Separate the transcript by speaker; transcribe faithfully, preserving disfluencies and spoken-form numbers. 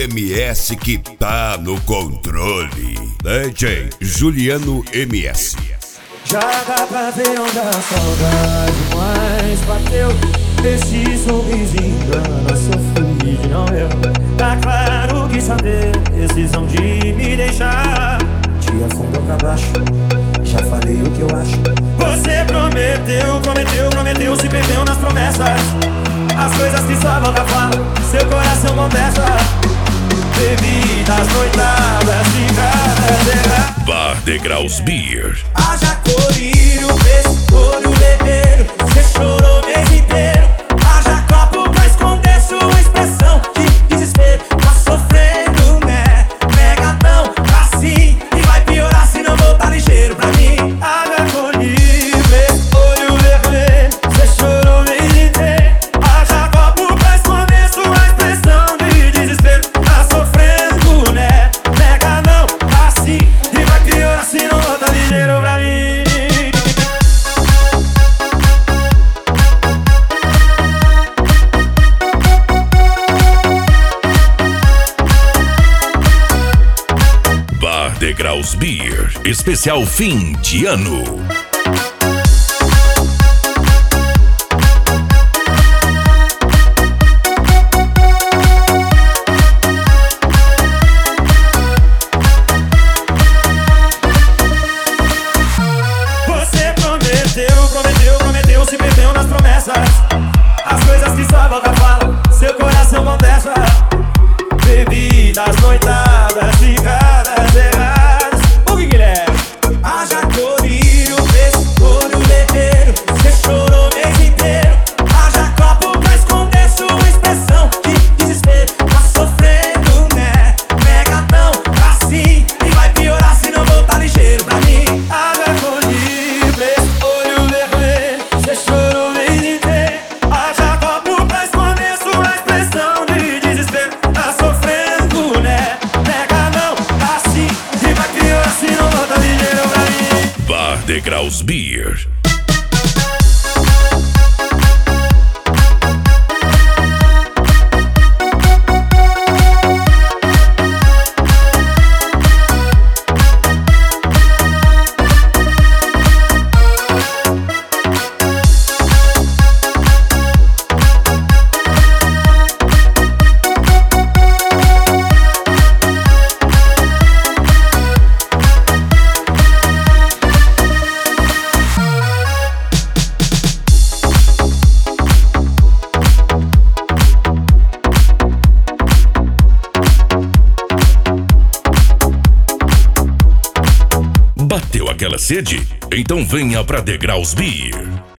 Speaker 1: M S que tá no controle. D J Juliano M S.
Speaker 2: Já dá pra ver onde a saudade mais bateu. Esse sorrisinho engana, sofri de não eu. Tá claro que só decisão de me deixar te afundou pra baixo. Já falei o que eu acho. Você prometeu, prometeu, prometeu, se perdeu nas promessas. As coisas que só boca fala, seu coração confessa. Bebidas, noitadas, cigarras, erradas.
Speaker 1: Bar Degraus Beer.
Speaker 2: Haja colírio, esse olho leveiro. Você chorou o mês inteiro. Haja copo pra esconder sua expressão de desespero. Tá sofrendo, né? Negadão, assim. E vai piorar se não voltar ligeiro pra mim. Haja colírio, esse olho vermelho. Você chorou o mês inteiro. Haja copo pra esconder sua expressão de desespero. Tá sofrendo, né? Negadão, assim. E vai piorar se não voltar ligeiro pra mim.
Speaker 1: Bar Degraus Beer. Especial fim de ano.
Speaker 2: Você prometeu, prometeu, prometeu, se perdeu nas promessas. As coisas que só a boca fala, seu coração confessa. Bebidas, noitadas, cigarras, erradas. O que Guilherme? Haja colírio, esse olho leveiro. Você chorou o mês inteiro. Haja copo pra esconder sua expressão de desespero. Tá sofrendo, né? Negadão, assim. E vai piorar se não voltar ligeiro pra mim. Haja colírio, esse olho vermelho. Você chorou o mês inteiro. Haja copo pra esconder sua expressão de desespero. Tá sofrendo, né? Negadão, assim. E vai piorar se não voltar ligeiro pra mim.
Speaker 1: Bar Degraus Beer. Bateu aquela sede? Então venha pra Degraus Beer.